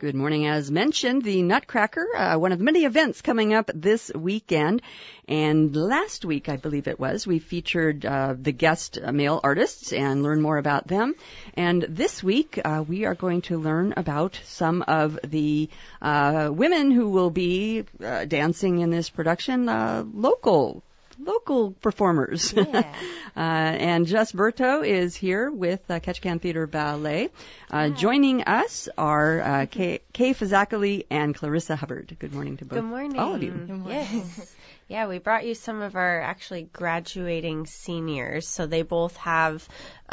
Good morning. As mentioned, the Nutcracker, one of the many events coming up this weekend. And last week, I believe it was, we featured the guest male artists and learned more about them. And this week, we are going to learn about some of the women who will be dancing in this production, local performers. Yeah. And Jess Berto is here with Ketchikan Theater Ballet. Joining us are Kay Fazackerly and Clarissa Hubbard. Good morning to both. Good morning. All of you. Good morning. Yes. Yeah, we brought you some of our actually graduating seniors, so they both have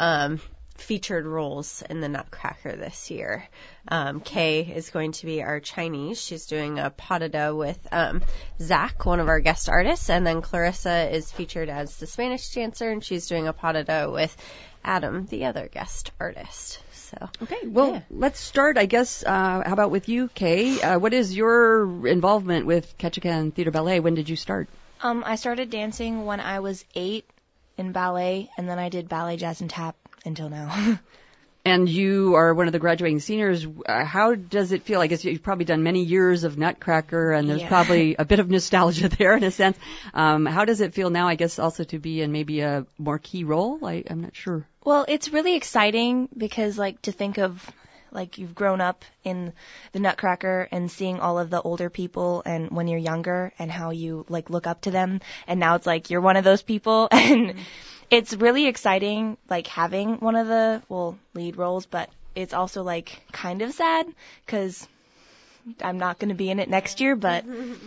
featured roles in the Nutcracker this year. Kay is going to be our Chinese. She's doing a pas de deux with Zach, one of our guest artists, and then Clarissa is featured as the Spanish dancer, and she's doing a pas de deux with Adam, the other guest artist. So okay, well, let's start, I guess, how about with you, Kay? What is your involvement with Ketchikan Theater Ballet? When did you start? I started dancing when I was 8 in ballet, and then I did ballet, jazz, and tap until now. And you are one of the graduating seniors. How does it feel? I guess you've probably done many years of Nutcracker, and there's probably a bit of nostalgia there in a sense. How does it feel now, I guess, also to be in maybe a more key role? I'm not sure. Well, it's really exciting because, to think of, you've grown up in the Nutcracker and seeing all of the older people and when you're younger and how you, look up to them. And now it's you're one of those people. And it's really exciting, having one of the, lead roles, but it's also, kind of sad because I'm not going to be in it next year, but...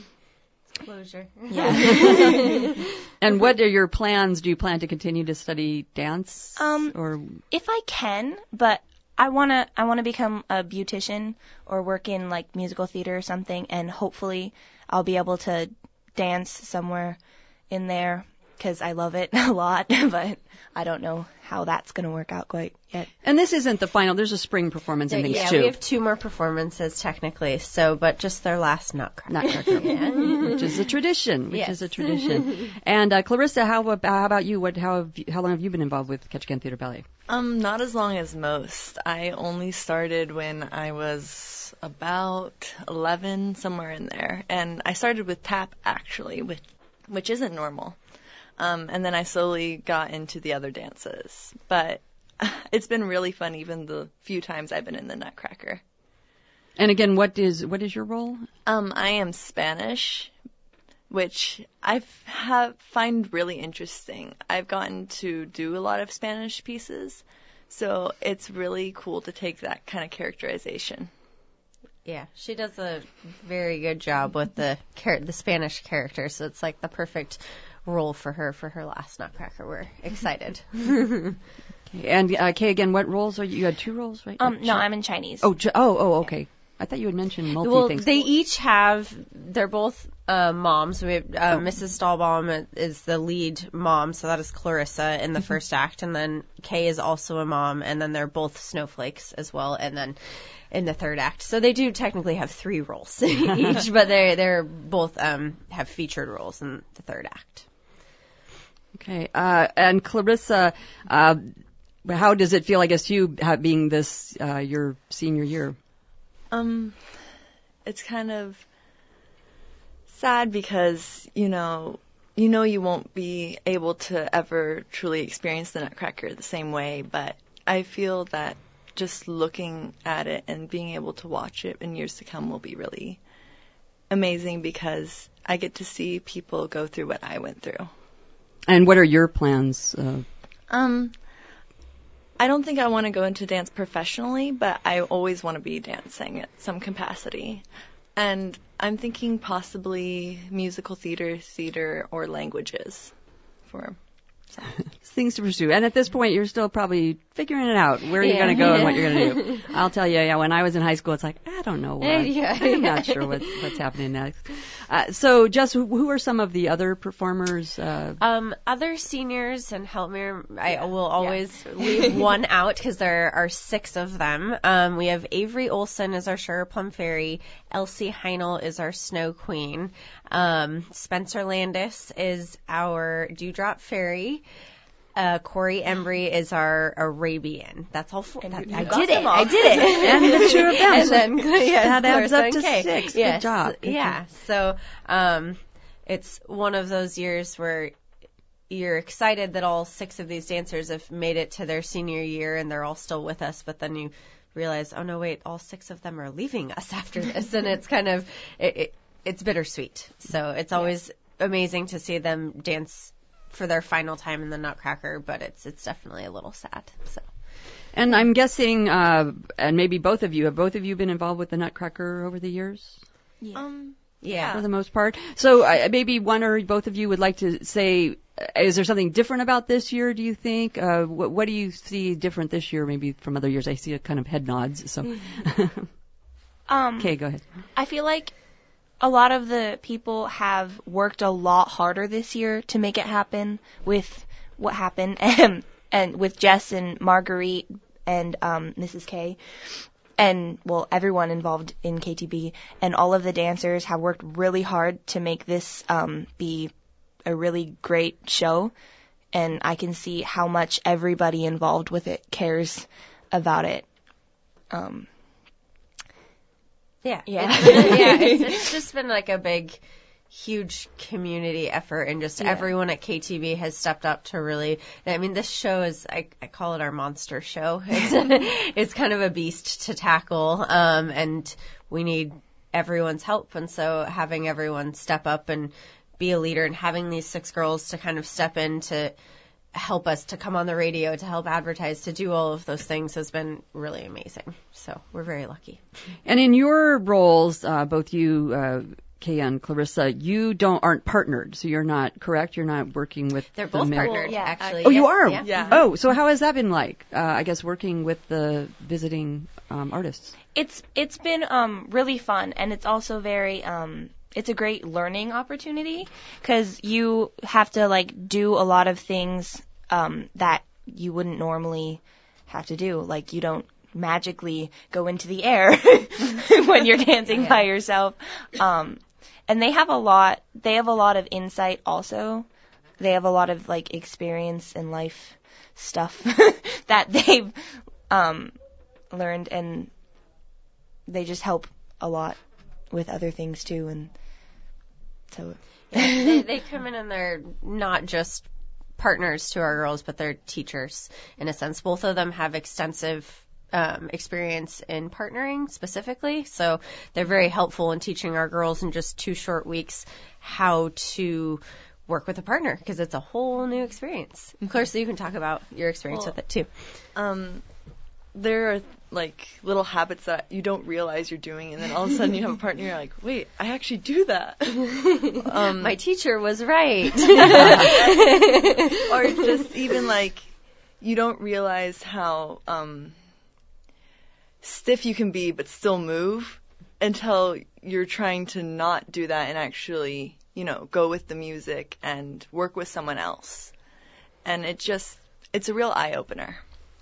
Closure. Yeah. And what are your plans? Do you plan to continue to study dance? Or if I can, but I wanna become a beautician or work in, musical theater or something, and hopefully I'll be able to dance somewhere in there. Because I love it a lot, but I don't know how that's going to work out quite yet. And this isn't the final. There's a spring performance and things too. Yeah, we have 2 more performances technically, but just their last Nutcracker. Which is a tradition. And Clarissa, how about you? How long have you been involved with Ketchikan Theater Ballet? Not as long as most. I only started when I was about 11, somewhere in there, and I started with tap actually, which isn't normal. And then I slowly got into the other dances. But it's been really fun even the few times I've been in the Nutcracker. And again, what is your role? I am Spanish, which I find really interesting. I've gotten to do a lot of Spanish pieces, so it's really cool to take that kind of characterization. Yeah, she does a very good job with the Spanish character, so it's the perfect role for her last Nutcracker. We're excited. And Kay, again, what roles are you? You had 2 roles, right? No, I'm in Chinese. Oh, okay. I thought you had mentioned things. They each have. They're both moms. We have, Mrs. Stahlbaum is the lead mom, so that is Clarissa in the first act, and then Kay is also a mom, and then they're both snowflakes as well, and then in the third act. So they do technically have 3 roles each, but they're both have featured roles in the third act. Okay. And Clarissa, how does it feel, I guess, you being this your senior year? It's kind of sad because, you won't be able to ever truly experience the Nutcracker the same way, but I feel that just looking at it and being able to watch it in years to come will be really amazing because I get to see people go through what I went through. And what are your plans? I don't think I want to go into dance professionally, but I always want to be dancing at some capacity. And I'm thinking possibly musical theater, or languages for things to pursue. And at this point, you're still probably figuring it out, where you're going to go and what you're going to do. I'll tell you, when I was in high school, it's I don't know what. I'm not sure what's happening next. So, Jess, who are some of the other performers? Other seniors, and help me, I will always leave one out because there are 6 of them. We have Avery Olson as our Sugar Plum Fairy. Elsie Heinel is our Snow Queen. Spencer Landis is our Dewdrop Fairy. Corey Embry is our Arabian. That's all four. I did got it. them all. I did it. And the two of them. And then, that adds Clarissa up and to Kay. 6. Yes. Good job. Good Yeah. job. So, it's one of those years where you're excited that all 6 of these dancers have made it to their senior year and they're all still with us, but then you realize, oh no, wait, all 6 of them are leaving us after this, and it's kind of it's bittersweet. So it's always amazing to see them dance for their final time in the Nutcracker, but it's definitely a little sad. So. And I'm guessing, and maybe both of you, have both of you been involved with the Nutcracker over the years? Yeah. For the most part. So maybe one or both of you would like to say, is there something different about this year, do you think? What do you see different this year maybe from other years? I see a kind of head nods. So, okay, go ahead. I feel like a lot of the people have worked a lot harder this year to make it happen with what happened and with Jess and Marguerite and Mrs. K. And, well, everyone involved in KTB, and all of the dancers have worked really hard to make this be a really great show. And I can see how much everybody involved with it cares about it. It's just been like a big, huge community effort, and just everyone at KTB has stepped up to really, I mean, this show is, I call it our monster show. It's kind of a beast to tackle, and we need everyone's help. And so having everyone step up and be a leader, and having these 6 girls to kind of step in to help us, to come on the radio, to help advertise, to do all of those things has been really amazing. So we're very lucky. And in your roles, both you, Kay and Clarissa, you aren't partnered, so you're not correct. You're not working with. They're both partnered, yeah, actually. Oh, you are. Yeah. Oh, so how has that been like? I guess working with the visiting artists. It's been really fun, and it's also very it's a great learning opportunity because you have to like do a lot of things that you wouldn't normally have to do. Like you don't magically go into the air when you're dancing by yourself. And they have a lot of insight also. They have a lot of like experience in life stuff that they've learned, and they just help a lot with other things too. And so they come in and they're not just partners to our girls, but they're teachers in a sense. Both of them have extensive experience in partnering specifically, so they're very helpful in teaching our girls in just 2 short weeks how to work with a partner, because it's a whole new experience. Clarissa, you can talk about your experience with it too. There are like little habits that you don't realize you're doing, and then all of a sudden you have a partner, you're like, wait, I actually do that. My teacher was right. Or just even like you don't realize how stiff you can be but still move until you're trying to not do that and actually, go with the music and work with someone else. And it's a real eye-opener.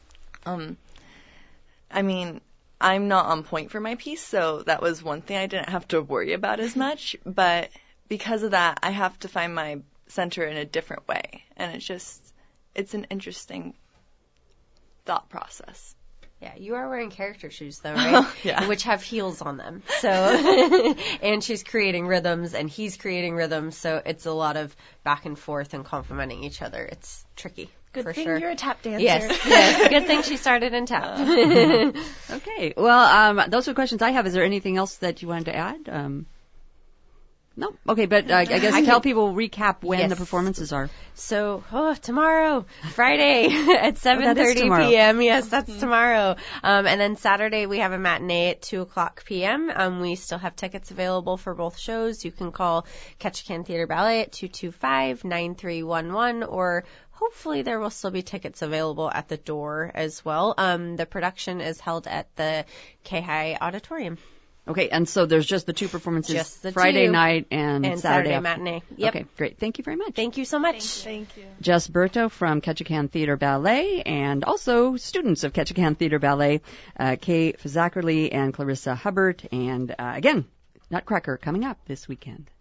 I mean, I'm not on point for my piece, so that was one thing I didn't have to worry about as much, but because of that, I have to find my center in a different way. And it's an interesting thought process. Yeah, you are wearing character shoes though, right? Yeah. Which have heels on them. So, and she's creating rhythms and he's creating rhythms. So it's a lot of back and forth and complimenting each other. It's tricky. good for thing sure. you're a tap dancer. Yes. Good thing she started in tap. Okay. Well, those are the questions I have. Is there anything else that you wanted to add? No. Okay, but I guess tell people, recap when the performances are. So, tomorrow, Friday at 7:30 p.m. Yes, that's tomorrow. And then Saturday we have a matinee at 2:00 p.m. We still have tickets available for both shows. You can call Ketchikan Theater Ballet at 225-9311, or hopefully there will still be tickets available at the door as well. The production is held at the K-High Auditorium. Okay, and so there's just the two performances, just the Friday two. night and Saturday after. matinee. Yep. Okay, great. Thank you very much. Thank you so much. Thank you. Jess Berto from Ketchikan Theater Ballet, and also students of Ketchikan Theater Ballet, Kay Fazzackerly and Clarissa Hubbard. And again, Nutcracker coming up this weekend.